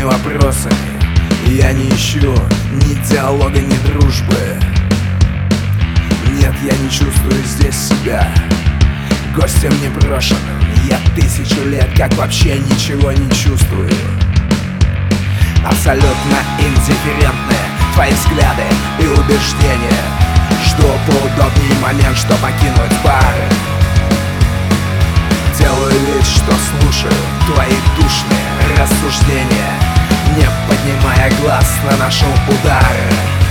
пустыми вопросами. Я не ищу ни диалога, ни дружбы. Нет, я не чувствую здесь себя гостем непрошенным. Я 1000 лет как вообще ничего не чувствую. Абсолютно индифферентны твои взгляды и убеждения. Жду поудобнее момент, что покинуть бар. Делаю вид, что слушаю твои душные рассуждения, не поднимая глаз на наши удары.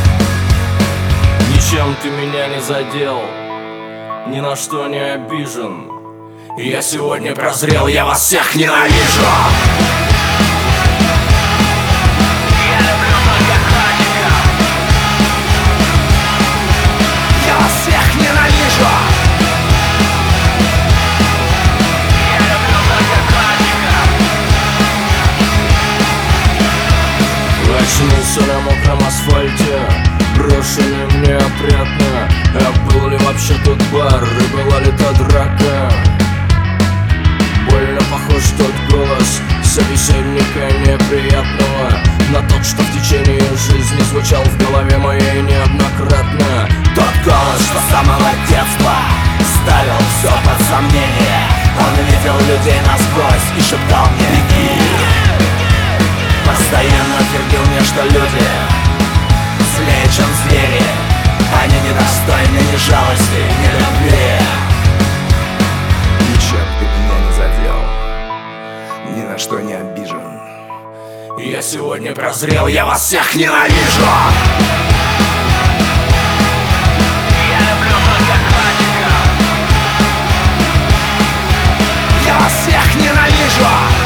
Ничем ты меня не задел, ни на что не обижен. Я сегодня прозрел, я вас всех ненавижу. Я вас всех ненавижу. Очнулся на мокром асфальте, брошенный мне опрятно. А был ли вообще тот бар, и была ли та драка? Больно похож тот голос собеседника неприятного на тот, что в течение жизни звучал в голове моей неоднократно. Тот голос, что с самого детства ставил все под сомнение. Он видел людей насквозь и шептал мне: беги. Постоянно твердил мне, что люди злее, чем звери. Они недостойны ни жалости, ни любви. Ничем ты меня не задел, ни на что не обижен. Я сегодня прозрел, я вас всех ненавижу. Я вас всех ненавижу.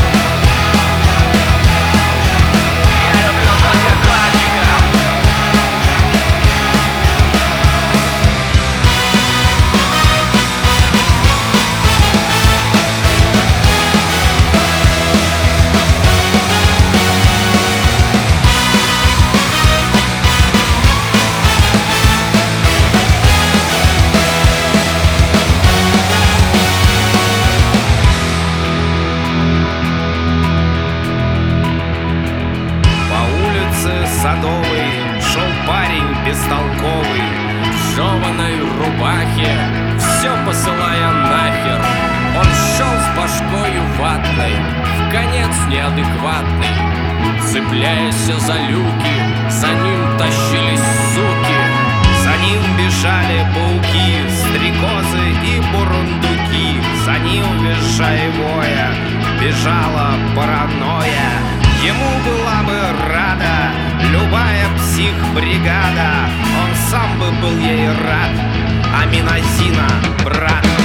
Садовый шел парень бестолковый в жеваной рубахе, все посылая нахер. Он шел с башкою ватной, в конец неадекватный, цепляясь за люки, за ним тащились суки. За ним бежали пауки, стрекозы и бурундуки. За ним, визжа и воя, бежала паранойя. Ему была бы рада любая психбригада. Он сам бы был ей рад, Аминазина, брат.